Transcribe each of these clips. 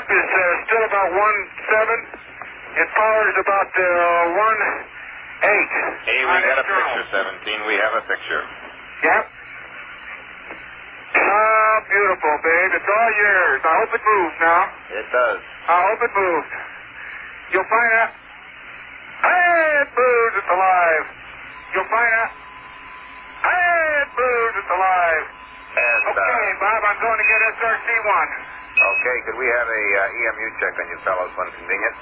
is still about 1.7. And power is about 1.8. Hey, we got a picture, 17. We have a picture. Yep. Oh, beautiful, babe. It's all yours. I hope it moves now. It does. I hope it moves. You'll find out. Hey, it moves. It's alive. You'll find out. Hey, it moves. It's alive. And, okay, Bob, I'm going to get SRC-1. Okay, could we have a EMU check on you fellows when convenient?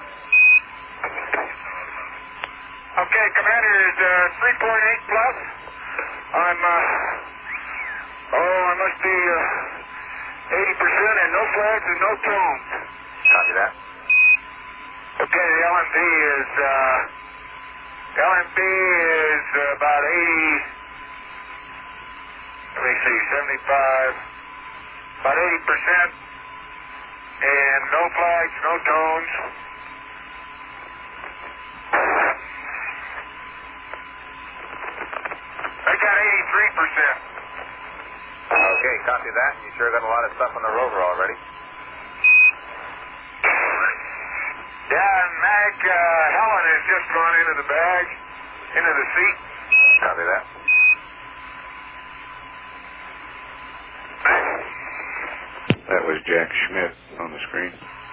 Okay, Commander is 3.8 plus. I must be 80% and no flags and no tones. Copy that. Okay, the LMB is about 80, let me see, 75, about 80%, and no flags, no tones. I got 83%. Okay, copy that. You sure got a lot of stuff on the rover already. Yeah, and Mag, Helen has just gone into the bag, into the seat. Copy that. That was Jack Schmidt on the screen.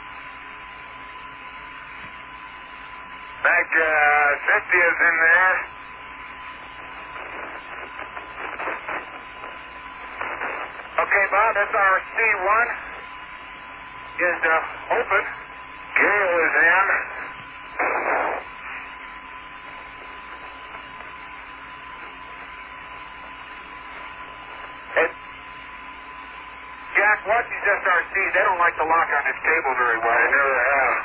Mag, Cynthia's in there. Okay, Bob, SRC-1 is open. Gale is in. Hey, Jack, watch these SRCs. They don't like to lock on this table very well. They never have.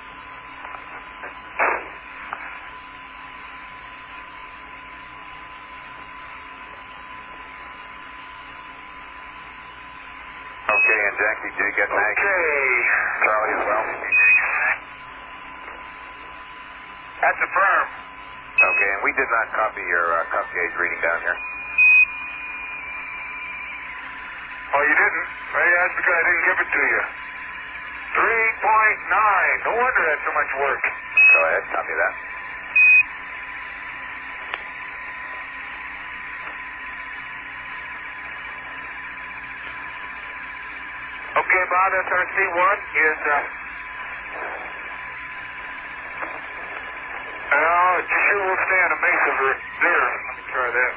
Okay, and Jackie, did you get Mag? Okay. Charlie as well? That's affirmed. Okay, and we did not copy your cuff gauge reading down here. Oh, you didn't? Well, yeah, that's because I didn't give it to you. 3.9. No wonder that's so much work. Go ahead, copy that. Okay, Bob, SRC-1 is, it sure will stay on a mesa there. Let me try that.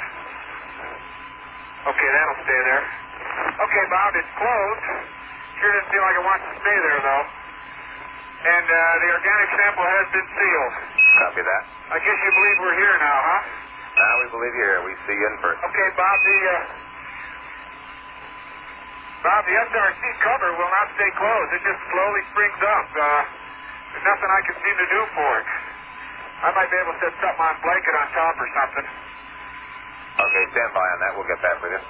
Okay, that'll stay there. Okay, Bob, it's closed. Sure doesn't feel like it wants to stay there, though. And the organic sample has been sealed. Copy that. I guess you believe we're here now, huh? Now we believe you're here. We see you in person. Okay, Bob, the SRC cover will not stay closed. It just slowly springs up. There's nothing I can seem to do for it. I might be able to set something on blanket on top or something. Okay, stand by on that. We'll get back with you.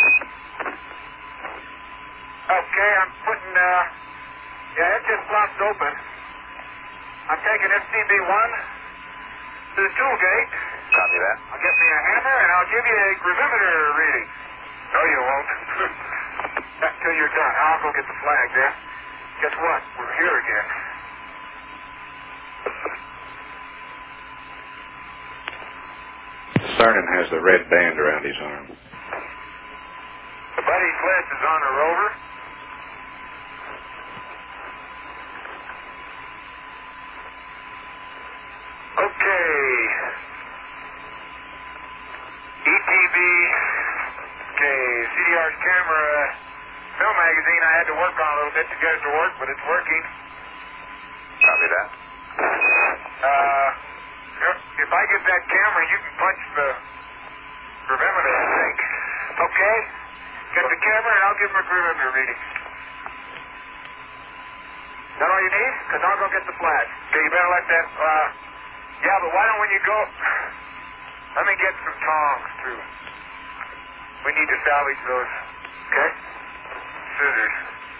Okay, I'm putting, it just flops open. I'm taking SCB-1 to the tool gate. Copy that. I'll get me a hammer and I'll give you a gravimeter reading. No, you won't. Not until you're done. I'll go get the flag there. Guess what? We're here again. Sarnin has the red band around his arm. The Buddy Sledge is on the rover. Okay. ETB. Okay, CDR's camera film magazine I had to work on a little bit to get it to work, but it's working. Copy that. If I get that camera, you can punch the gravimeter, I think. Okay? Get the camera and I'll give him a gravimeter reading. Is that all you need? Because I'll go get the flag. Okay, you better let that, yeah, but why don't when you go, let me get some tongs, too. We need to salvage those, okay? Scissors.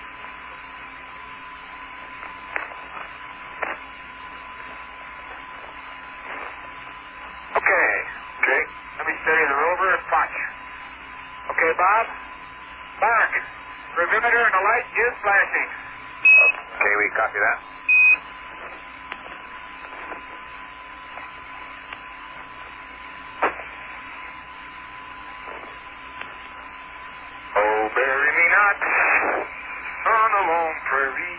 Okay. Let me steady the rover and punch. Okay, Bob? Mark. Gravimeter and the light is flashing. Okay, we Copy that. Oh, bury me not on a lone prairie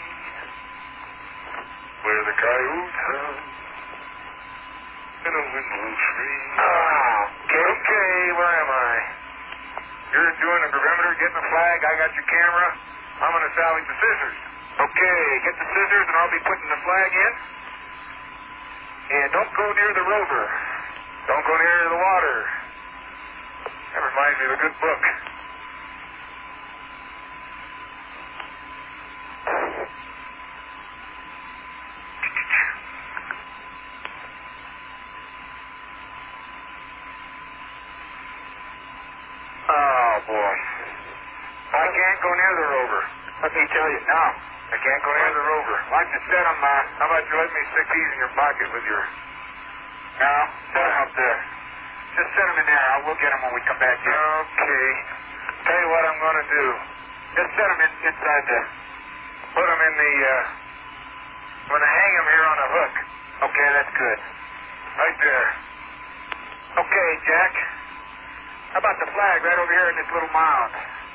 where the coyotes howl in a windless rain. Okay, where am I? You're doing the perimeter, getting the flag. I got your camera. I'm going to salvage the scissors. Okay, get the scissors and I'll be putting the flag in. And don't go near the rover. Don't go near the water. That reminds me of a good book. Oh, boy. I can't go near the rover. Let me tell you. No, I can't go near the rover. Why don't you set them, how about you let me stick these in your pocket with your... No, set them up there. Just set them in there. We'll get them when we come back here. Okay. Tell you what I'm going to do. Just set them inside the... Put them in the, I'm going to hang them here on a hook. Okay, that's good. Right there. Okay, Jack. How about the flag right over here in this little mound?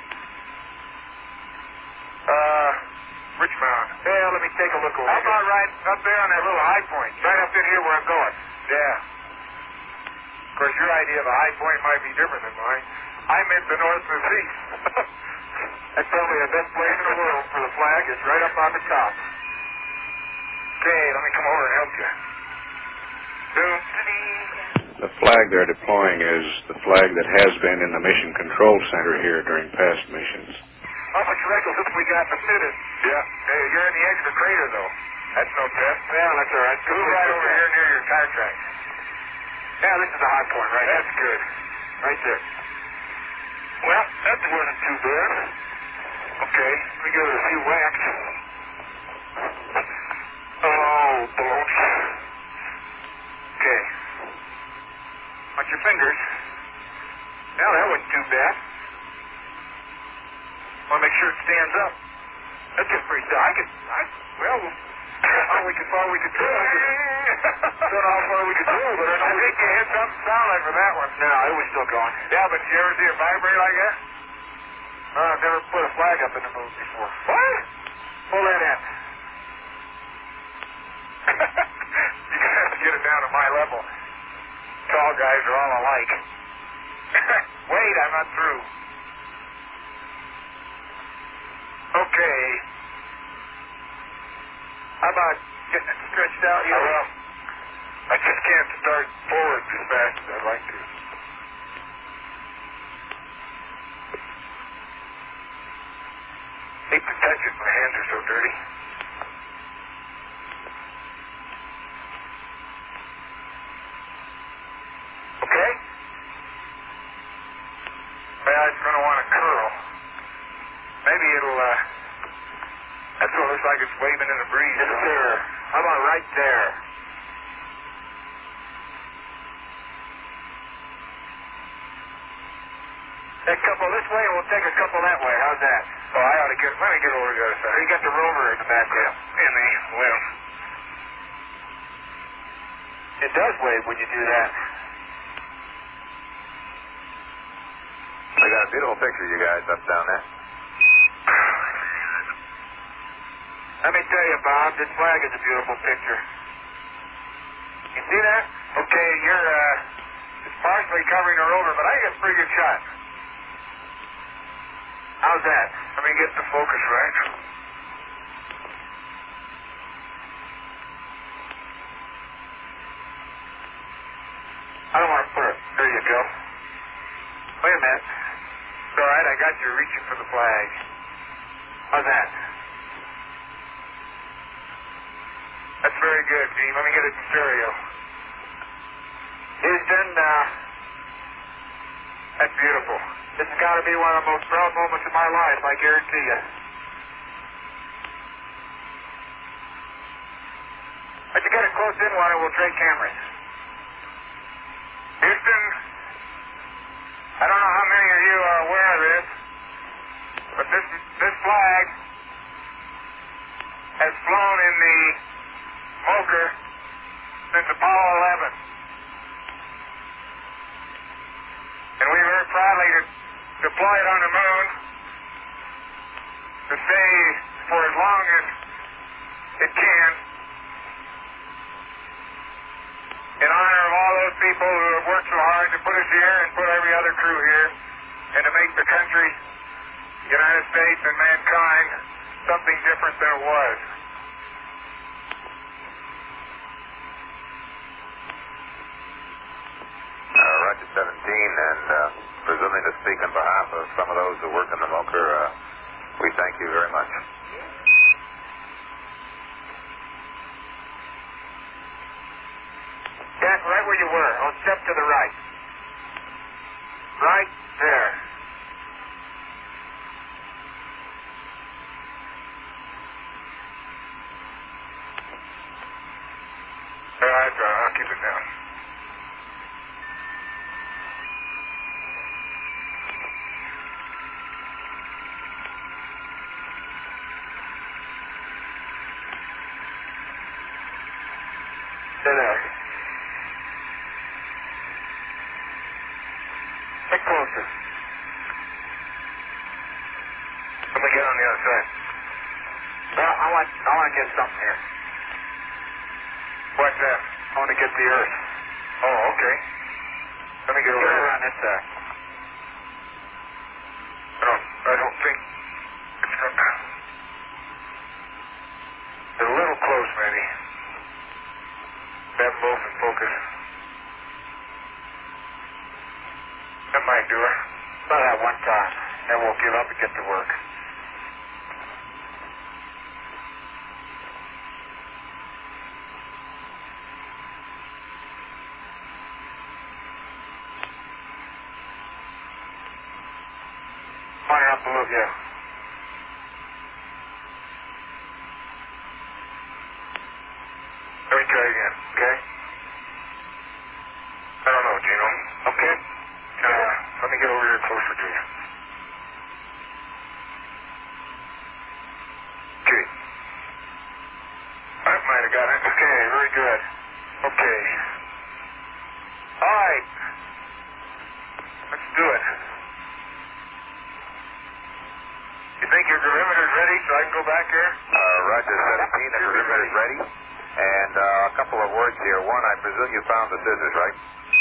Which mound? Yeah, let me take a look over here. How about right up there on that little high point? Right up in here where I'm going. Yeah. Of course, your idea of a high point might be different than mine. I meant the north and the east. That's probably the best place in the world for the flag. It's right up on the top. Okay, let me come over and help you. The flag they're deploying is the flag that has been in the Mission Control Center here during past missions. How much wrinkles have we got to fit it? Yeah. Hey, you're in the edge of the crater, though. That's no test. Yeah, that's all right. Move right over here near your tire track. Yeah, this is a high point, right? That's good. Right there. Well, that wasn't too bad. Okay, let me give it a few whacks. Oh, baloney. Okay. Watch your fingers. Well, that wasn't too bad. Want to make sure it stands up. That's just pretty tough. Well, all we could do. Don't know how far we could do, but I think you hit something solid for that one. No, it was still going. Yeah, but you ever see it vibrate like that? I've never put a flag up in the moon before. What? Pull that in. You have to get it down to my level. Tall guys are all alike. Wait, I'm not through. Okay. How about getting it stretched out here? Well, I just can't start forward as fast as I'd like to. Hate to touch it. My hands are so dirty. Okay? Well, it's going to want to curl. Maybe it'll, that's what it looks like it's waving in the breeze. Yes, sir. How about right there? Take a couple this way and we'll take a couple that way. How's that? Oh, I ought to let me get over to the other side. You got the rover in the background. Well. It does wave when you do that. I got a beautiful picture of you guys up down there. Let me tell you, Bob, this flag is a beautiful picture. You see that? Okay, it's partially covering the rover, but I think it's a pretty good shot. How's that? Let me get the focus right. I don't want to put it. There you go. Wait a minute. It's all right, I got you reaching for the flag. How's that? That's very good, Gene. Let me get it in stereo. Houston, that's beautiful. This has got to be one of the most proud moments of my life, I guarantee you. Let's get it close in while we'll trade cameras. Houston, I don't know how many of you are aware of this, but this flag has flown in the Moker since Apollo 11. And we very proudly deploy it on the moon to stay for as long as it can in honor of all those people who have worked so hard to put us here and put every other crew here and to make the country, the United States, and mankind something different than it was. Roger 17, and presuming to speak on behalf of some of those who work in the Moker, we thank you very much. Jack, right where you were. Oh, step to the right. Right there. That's right. I'll keep it down. Stay there. Get closer. Let me get on the other side. Well, I want to get something here. What's that? I want to get the Earth. Oh, okay. Let me get over here on this side. I don't think it's going to... They're a little close, maybe. Have them both in focus. That might do it. About that one time. Then we'll give up and get to work. Fire up a little, yeah. Let me try again, okay? I don't know, Gino. Okay? Let me get over here closer to you. Okay. That might have got it. Okay, very good. Okay. All right. Let's do it. You think your perimeter's ready so I can go back here? Roger 17, the perimeter is ready. And a couple of words here. One, I presume you found the scissors, right?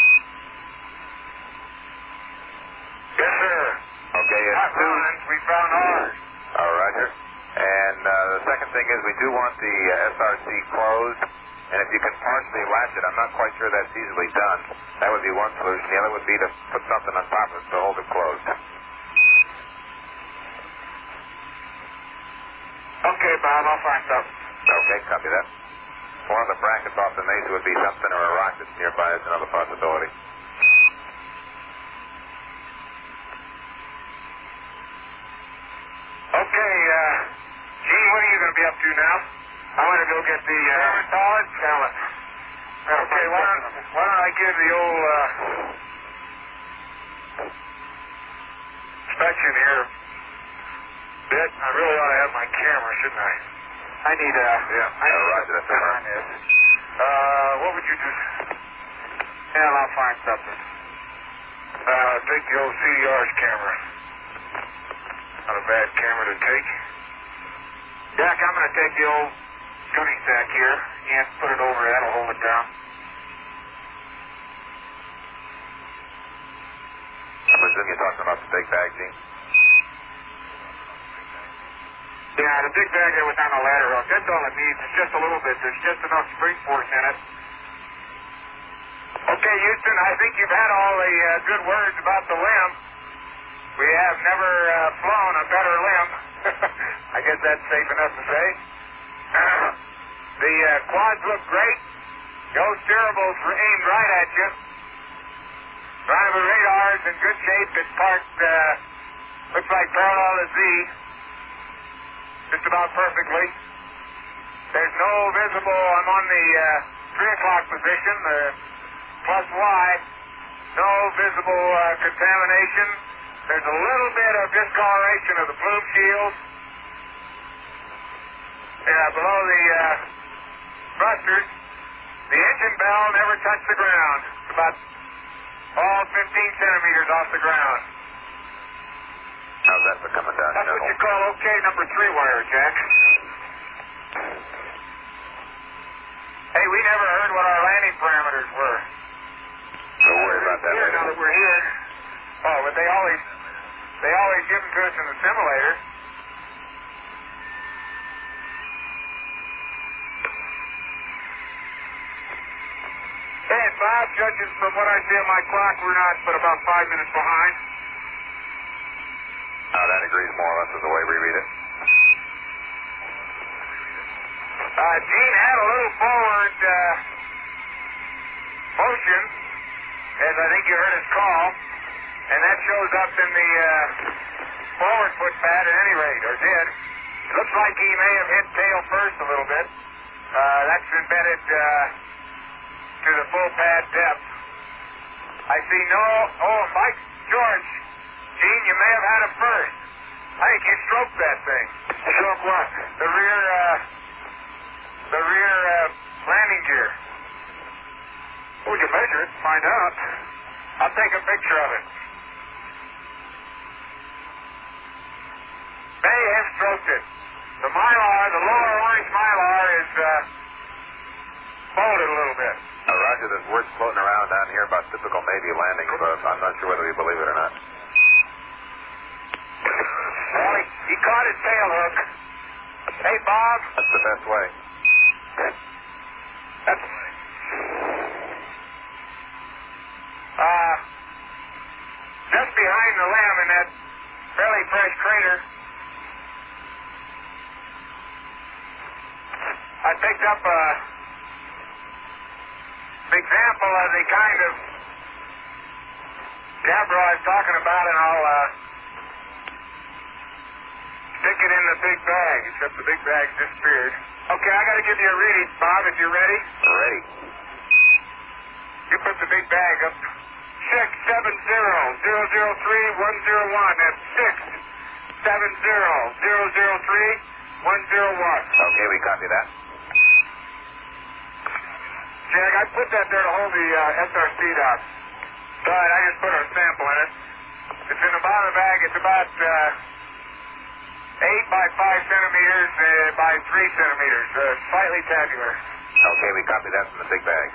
Yes, sir. Okay, and Not two... mine. We found ours. Roger. And the second thing is we do want the SRC closed. And if you can partially latch it, I'm not quite sure that's easily done. That would be one solution. The other would be to put something on top of it to hold it closed. Okay, Bob, I'll find something. Okay, copy that. One of the brackets off the mesa would be something, or a rock that's nearby is another possibility. Okay, Gene, what are you going to be up to now? I want to go get the... Talent? Talent. Okay, why don't I give the old inspection here a bit? I really ought to have my camera, shouldn't I? I need Roger, that's on this. What would you do? Yeah, I'll find something. Take the old CDR's camera. Not a bad camera to take. Jack, I'm going to take the old gunny sack here and put it over. That'll hold it down. I presume you're talking about the big bag, Gene? Yeah, the big bag there was on the ladder hook. That's all it needs. It's just a little bit. There's just enough spring force in it. Okay, Houston, I think you've had all the good words about the limb. We have never flown a better limb. I guess that's safe enough to say. The quads look great. Those steerables were aimed right at you. Driver radar's in good shape. It's parked, looks like parallel to Z. Just about perfectly. There's no visible, I'm on the 3 o'clock position, plus Y. No visible contamination. There's a little bit of discoloration of the plume shield. below the thrusters. The engine bell never touched the ground. It's about 15 centimeters off the ground. How's that for coming down? That's what you call okay number 3 wire, Jack. Hey, we never heard what our landing parameters were. Don't worry about that later. Now that we're here. Oh, but they always give them to us in the simulator. Hey, Bob, judging from what I see on my clock, we're not but about 5 minutes behind. That agrees more or less with the way we read it. Gene had a little forward motion, as I think you heard us call, and that shows up in the forward foot pad at any rate, or did. It looks like he may have hit tail first a little bit. That's embedded to the full pad depth. I see Mike George. Gene, you may have had him first. I think you stroked that thing. Stroke what? The rear landing gear. We can measure it, find out. I'll take a picture of it. May have stroked it. The mylar, the lower orange mylar is folded a little bit. Roger, there's words floating around down here about typical Navy landings, but I'm not sure whether we believe it or not. Well, he caught his tail hook. Hey, Bob. That's the best way. That's just behind the limb in that fairly fresh crater, I picked up an example of the kind of Gabbro I was talking about, and I'll stick it in the big bag, except the big bag disappeared. Okay, I got to give you a reading, Bob, if you're ready. Ready. You put the big bag up. 670-003-101. That's 670-003-101. Okay, we copy that. Jack, I put that there to hold the SRC dot. But I just put a sample in it. It's in the bottom of the bag. It's about 8 by 5 centimeters by 3 centimeters. Slightly tabular. Okay, we copy that from the big bag.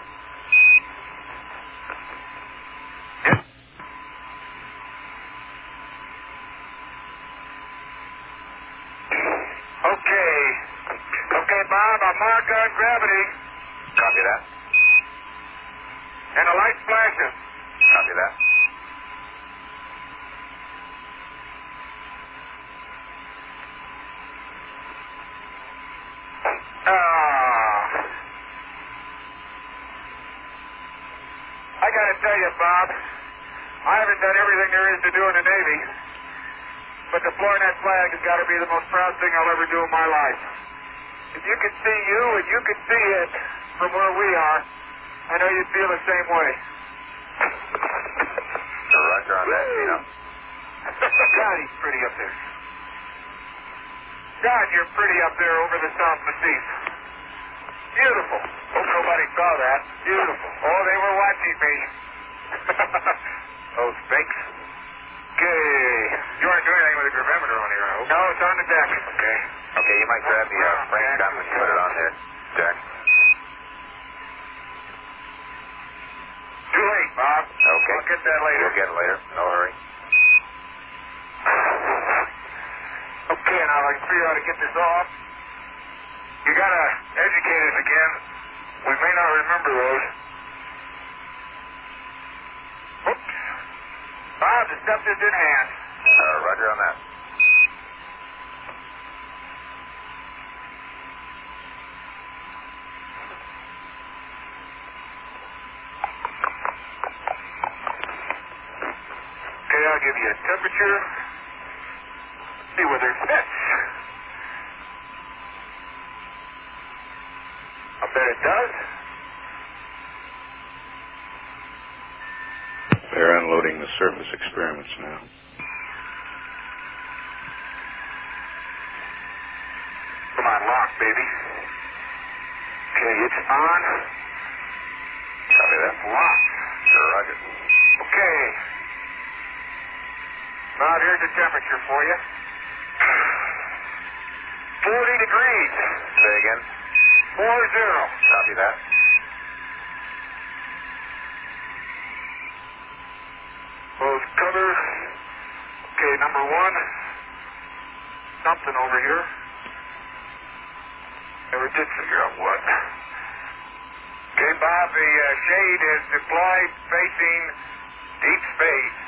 Okay, Bob, I'll mark on gravity. Copy that. And the light flashes. Copy that. I got to tell you, Bob, I haven't done everything there is to do in the Navy, but deploying that flag has got to be the most proud thing I'll ever do in my life. If you could see you and you could see it from where we are, I know you'd feel the same way. Roger on that, Gino. God, he's pretty up there. God, you're pretty up there over the South Massif. Beautiful. Hope nobody saw that. Beautiful. Oh, they were watching me. Those fakes. Okay. You aren't doing anything with the gravimeter on here, I hope. No, it's on the deck. Okay. Okay, you might grab the frame gun when you put it on there, Jack. Too late, Bob. Okay. I'll get that later. We'll get it later. No hurry. Okay, now I can figure out how to get this off. You gotta educate us again. We may not remember those. Oops. Bob, the stuff is in hand. Roger on that. Okay, I'll give you a temperature. See whether it fits. I bet it does. They're unloading the surface experiments now. Come on, lock. baby. Okay, it's on. Copy that. Locked. Sure, roger. Okay. Now here's the temperature for you. 40 degrees. Say again. 40. Copy that. Close cover. Okay, number 1. Something over here. Never did figure out what. Okay, Bob, the shade is deployed facing deep space.